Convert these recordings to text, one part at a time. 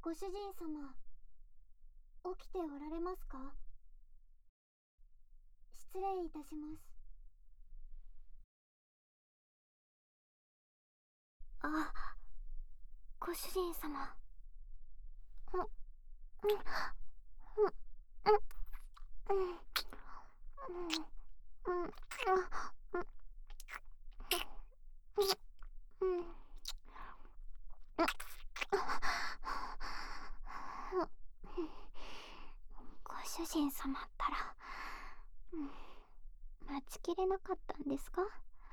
ご主人様、起きておられますか？失礼いたします。あ、ご主人様。うん、うん、うん、うん、うん、うん、うん、うん、ご主人様ったら、待ちきれなかったんですか？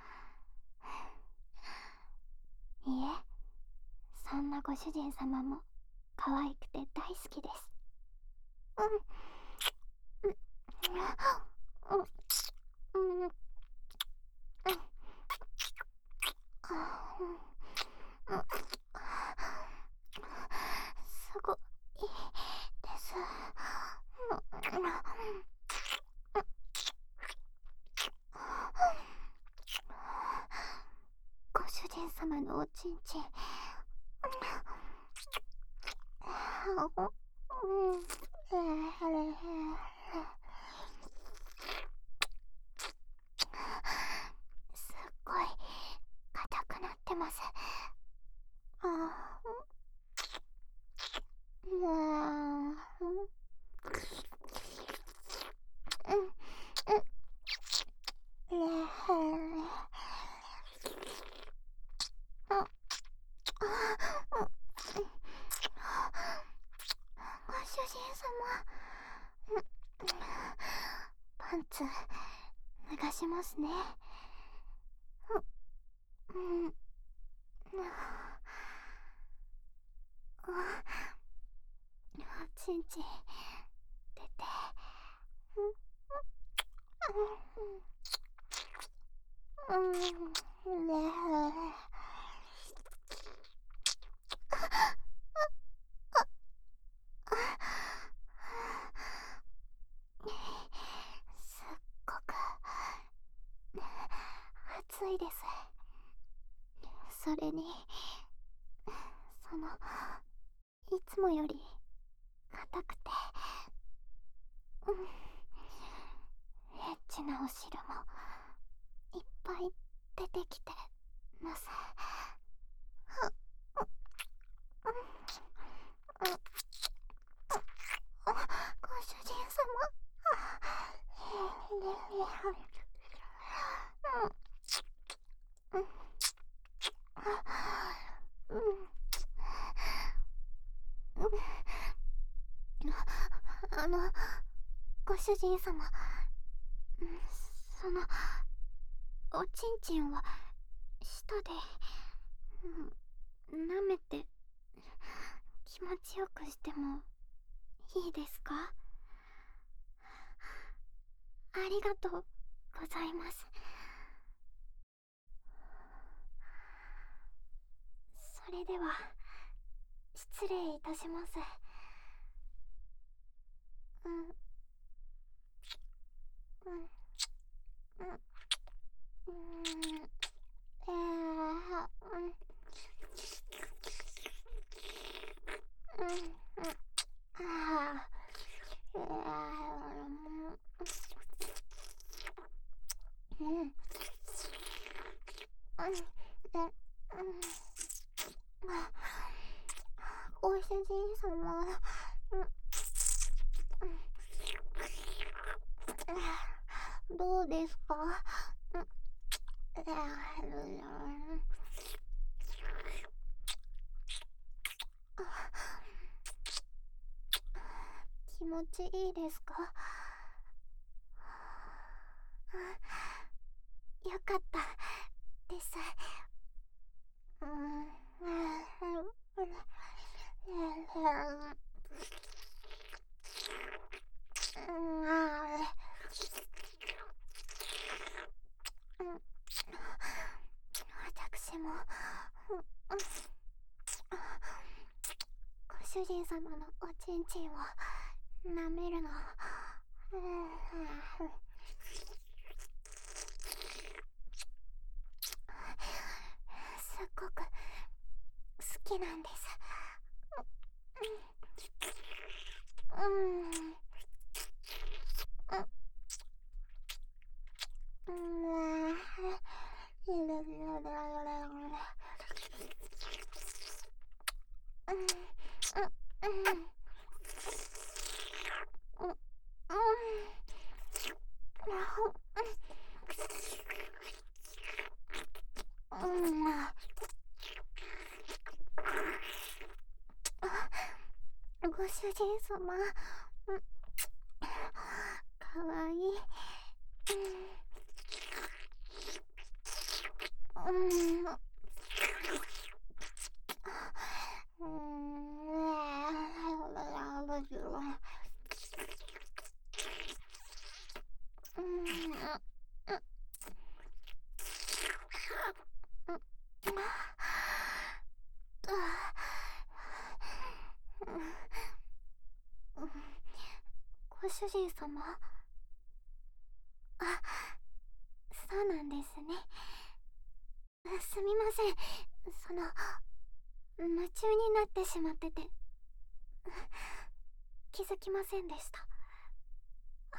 いいえ、そんなご主人様も可愛くて大好きです。うん、うん、うん、うん、うん、うん、すごいです。ご主人様のおちんちん、すっごい硬くなってます。ご主人様、パンツ脱がしますね。うん、おちんちん出て、すっごく暑いです。それに、いつもより硬くて、エッチなお汁もいっぱい出てきてます。ご主人様。あの、ご主人様、その、おちんちんを舌で、舐めて気持ちよくしてもいいですか？ありがとうございます。それでは、失礼いたします。うん、うん、うん、うん、うん、ああ、うん、うん、ご主人様、どうですか？気持ちいいですか？よかったです。私もご主人様のおちんちんを舐めるのすっごく好きなんです。 ご主人様、かわいい。ご主人様、あ、そうなんですね。すみません、夢中になってしまってて気づきませんでした。はい、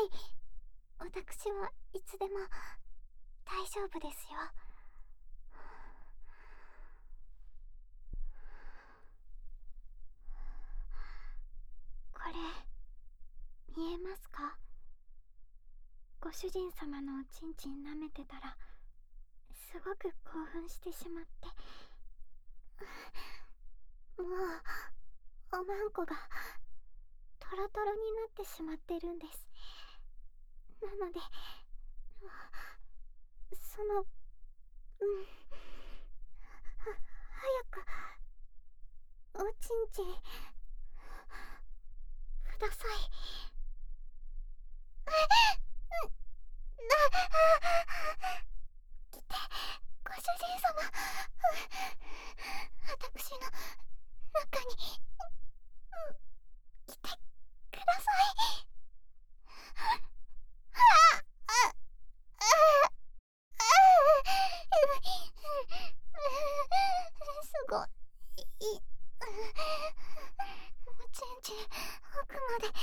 私はいつでも大丈夫ですよ。これ見えますか？ご主人様のおちんちん舐めてたらすごく興奮してしまって、もうおまんこがトロトロになってしまってるんです。なので早くおちんちんください。来て、ご主人様。私の中に来てください。すごい。おちんちん奥まで。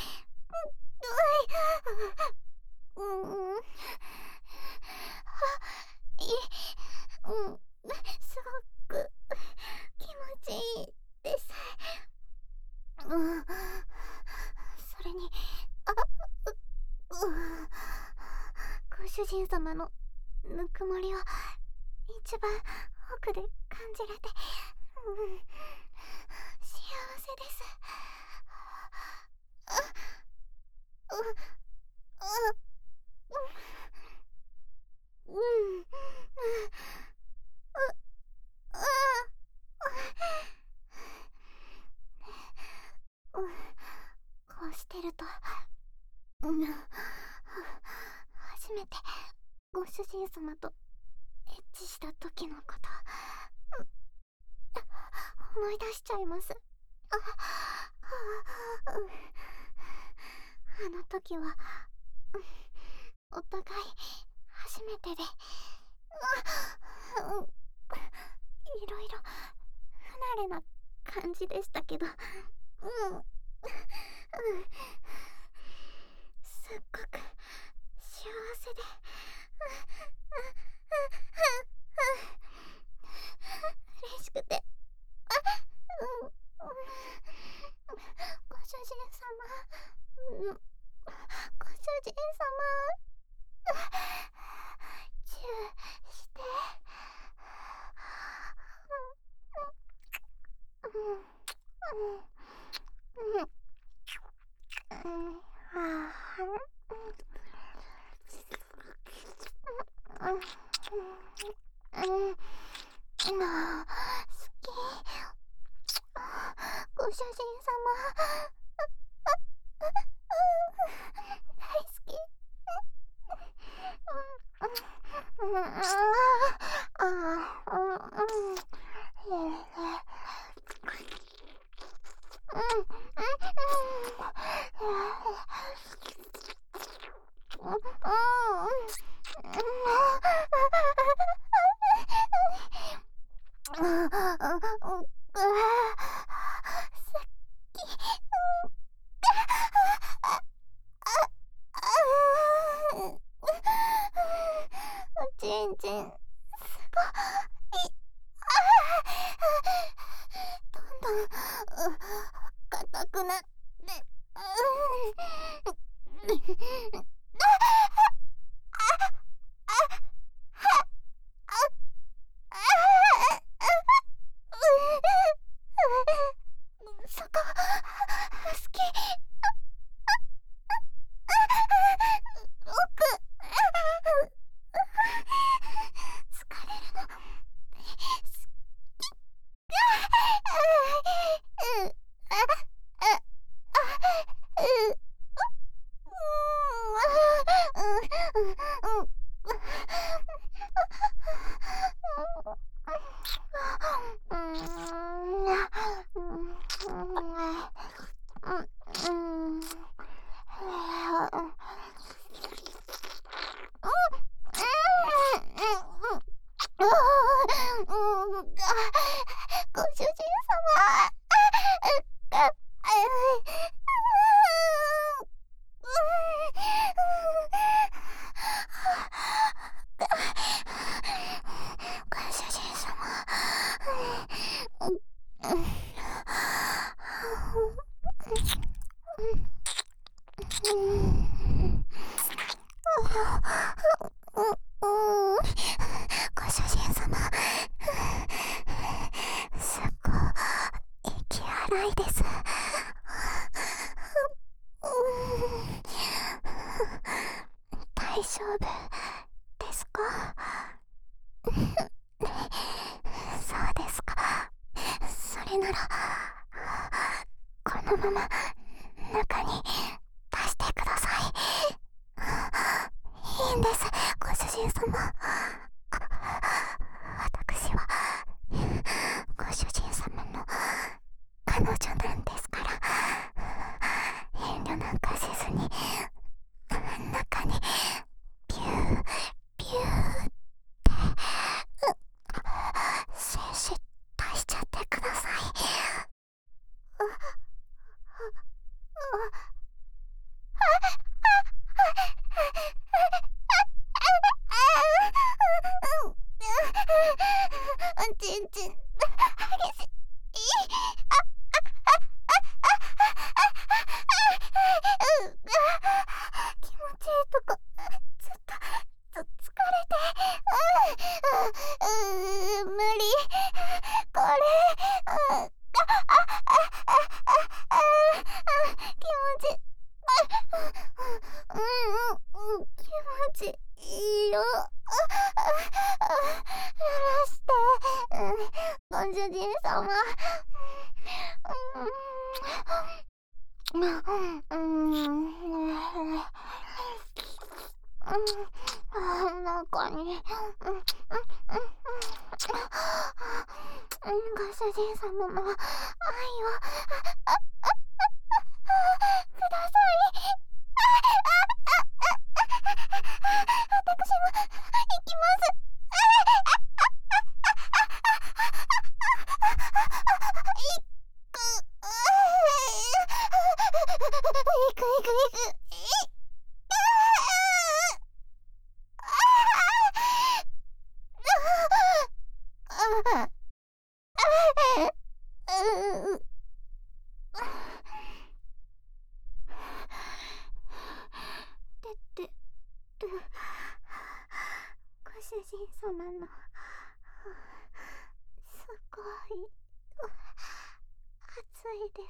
すごく気持ちいいです。それに、ご主人様のぬくもりを一番奥で感じれて、幸せです。こうしてると、初めてご主人様とエッチした時のこと思い出しちゃいます。あの時はお互い初めてで、いろいろ不慣れな感じでしたけど、すっごく幸せで、嬉しくて、ご主人様、ご主人様、チューして、好き。ご主人様、大好き。好き。 ちんちんすごい。どんどん硬くなって、そこ好き。奥疲れるの。ご主人様。ご主人様。ご主人様、すっごい息荒いです。大丈夫ですか？そうですか。それならこのまま中に出してください。いいんです、ご主人様。私はご主人様の彼女なんですから、遠慮なんかせずに中にビュービューって精子出しちゃってください。ちんちん激しい。気持ちいいとこずっと疲れて、無理これ、気持ち気持ちいいよ。やらして、ご主人様。中にご主人様の愛をください。私も行きます。行く。出てる。ご主人様のすごい暑いです。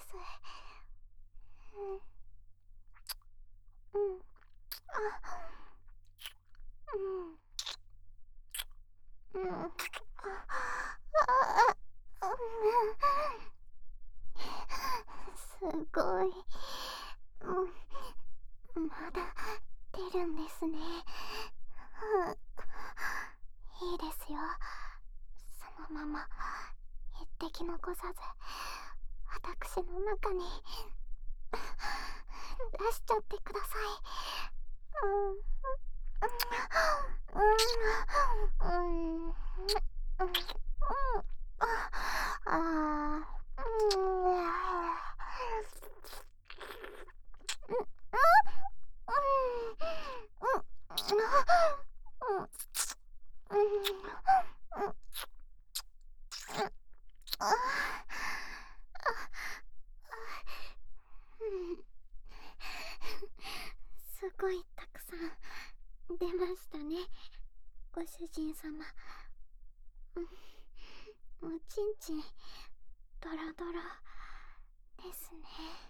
すごい。まだ出るんですね。いいですよ。そのまま一滴残さず私の中に出しちゃってください。 主人様、おちんちんドロドロですね。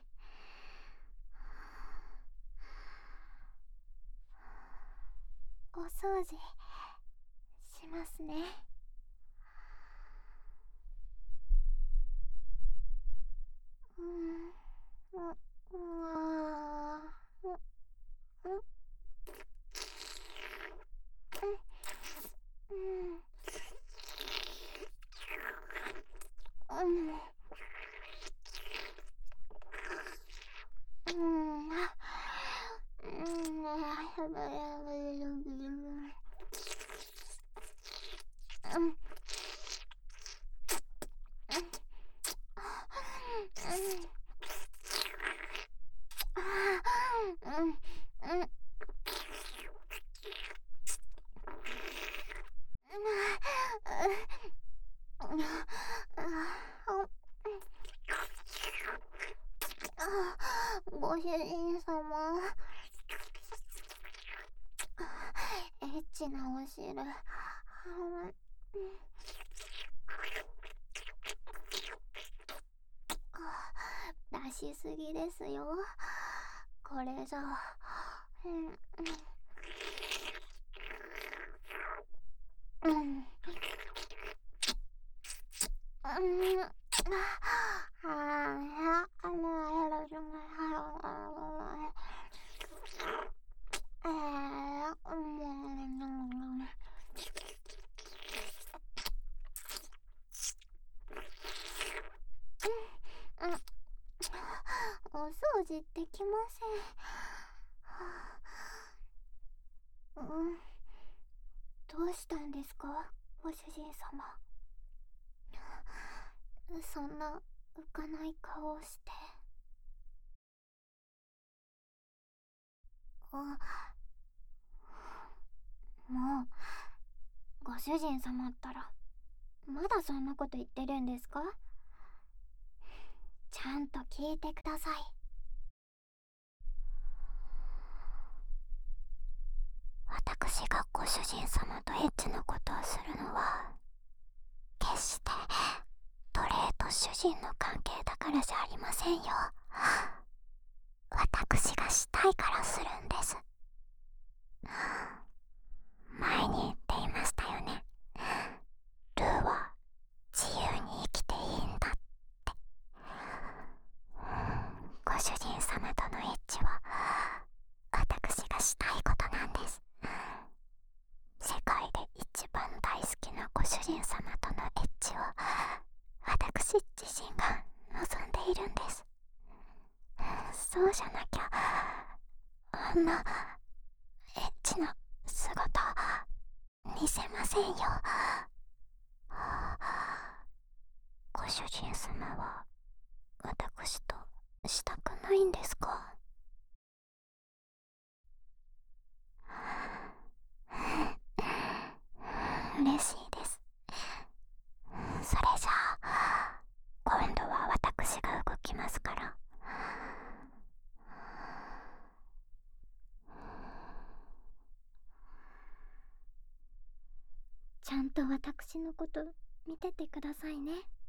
お掃除しますね。ご主人様、エッチなお汁出しすぎですよ。これじゃお掃除できません。どうしたんですか、ご主人様。そんな浮かない顔をして。もうご主人様ったらまだそんなこと言ってるんですか？ちゃんと聞いてください。私がご主人様とエッチなことをするのは決して奴隷と主人の関係だからじゃありませんよ。私がしたいからするんです。前に言っていましたよね。ルーは自由に生きていいんだって。ご主人様とのエッチは私がしたいことなんです。世界で一番大好きなご主人様とのエッチを私自身が望んでいるんです。そうじゃなきゃあんなエッチな姿見せませんよ。ご主人様は私としたくないんですか？嬉しいです。それじゃあ今度は私が動きますから。ちゃんと私のこと見ててくださいね。